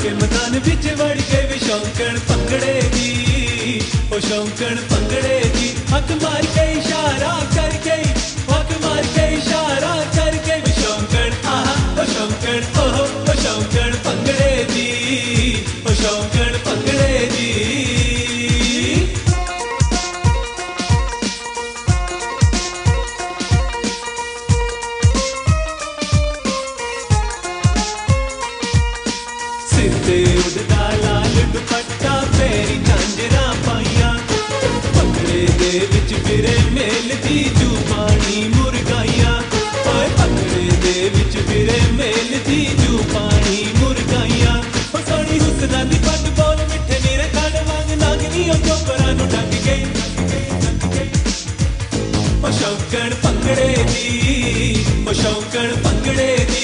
के मैदान विच वड़ के वे शौंकण भंगड़े दी, ओ शौंकण भंगड़े दी। हक मार के इशारा करके, हक मार के इशारा करके वे शौंकण आहा ओ शौंकण ओहो ओ शौंकण भंगड़े दी, ओ शौंकण भंगड़े दी। सिर ते उड़दा लाल दुपट्टा पैरी झांजरा पाइया, भंगड़े दे विच फिरे मेल दी जू पानी मुरगाइया, ओए भंगड़े दे विच फिरे मेल दी जू पानी मुरगाइया। ओ सोनी हुस्ना दी पट बोल मिठे मेरे खंड वांग नागनी ओ चोपरा नू ढक गई, ओ शौंकण भंगड़े दी, ओ शौंकण भंगड़े दी।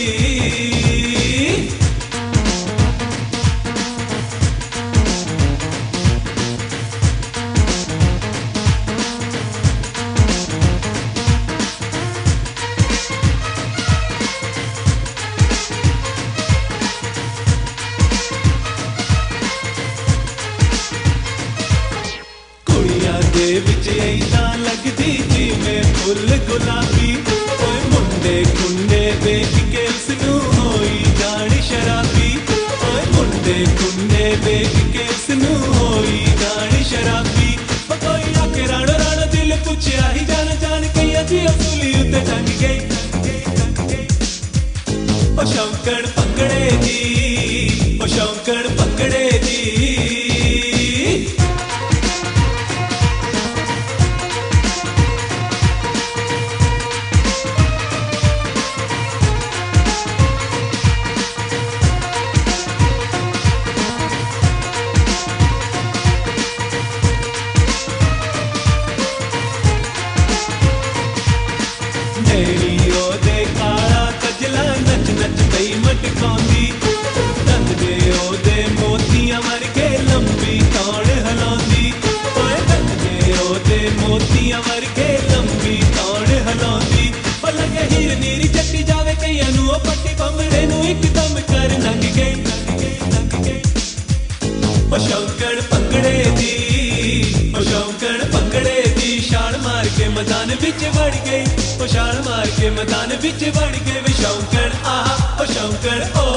दे विच ऐसा लगदी जिवें फुल गुलाबी, ओए मुंडे कुंडे वेख के उसनू होई जान शराबी, ओए मुंडे कुंडे वेख के उसनू होई जान शराबी। ओ कोई आखे राणो राणो दिल पुछया ही जान जान के अजी असुली उत्ते टंग गई, ओ शौंकण भंगड़े दी, ओ शौंकण भंगड़े दी। मेरी ओदे काला कजला नच नच पई मटकाउंदी, दंद दे ओदे मोतियां वर्गे लंबी तौड़ हलाउंदी, ओए दंद दे ओदे मोतियां वर्गे लंबी तौड़ हलाउंदी। ओ लगे हीर नीरी जट्टी जावे कईयां नू ओ पट्टी भंगड़े नू इकदम कर लंघ गई, ओ शौंकण भंगड़े दी, ओ शौंकण भंगड़े दी। छाल मार के मैदान विच वड़ गई, ओ छाल मार के मैदान विच वड़ गई वे शौंकण आहा ओ शौंकण ओ